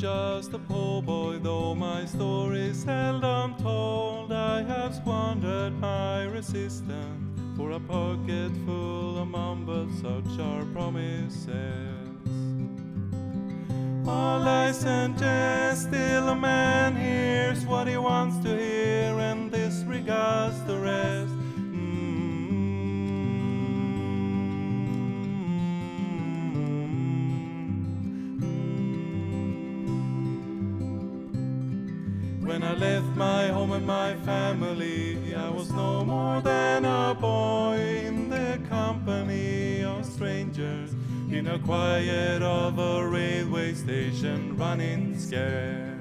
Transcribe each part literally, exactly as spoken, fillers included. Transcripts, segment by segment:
just a poor boy, though my story's seldom told. I have squandered my resistance for a pocket full of mumbled such are promises. All lies and jest, still a man hears what he wants to hear and disregards the rest. When I left my home and my family, I was no more than a boy in the company of strangers, in a quiet of a railway station, running scared.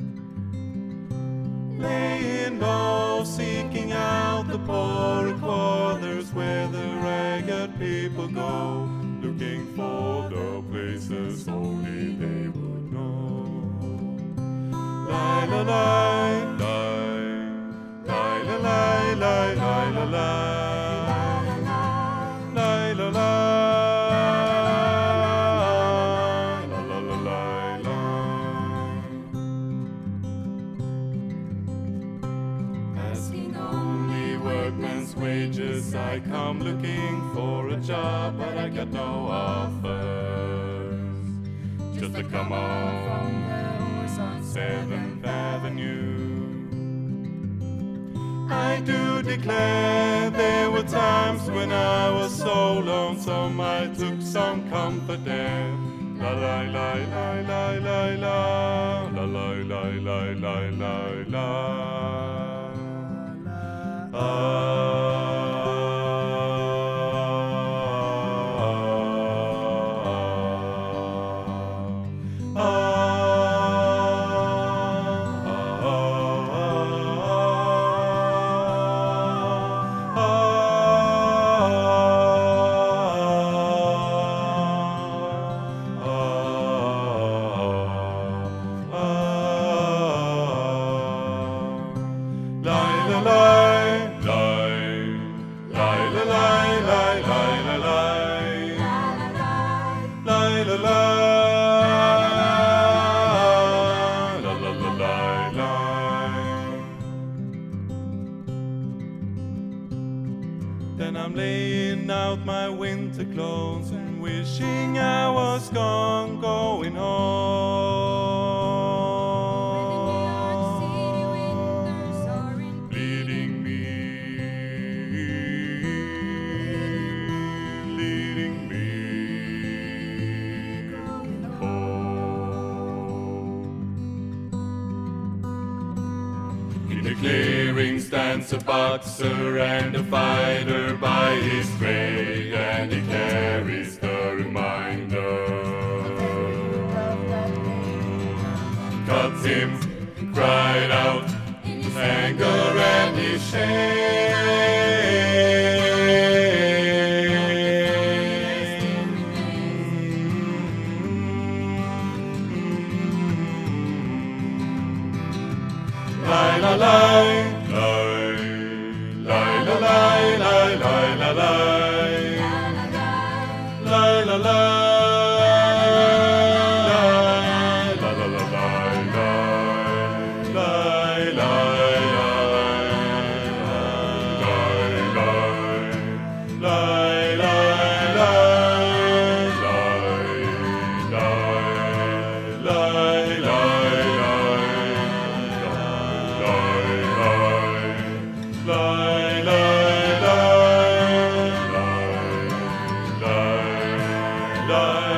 Laying low, seeking out the poorer quarters where the ragged people go, looking for the places only they would know. La la la, la la la la la la la la la la. Asking only workmen's wages, I come looking for a job, but I got no offers. Just to come on from on Seventh Avenue. I do declare there were times when I was so lonesome I took some comfort there. La la la la la la la la la la la la la la. Then I'm laying out my winter clothes and wishing I was gone, going home. Bleeding me, leading me home. In the clearing stands a boxer and a fighter by his grave, and he carries the reminder. Cut him, cried out his anger and his shame. La la la. La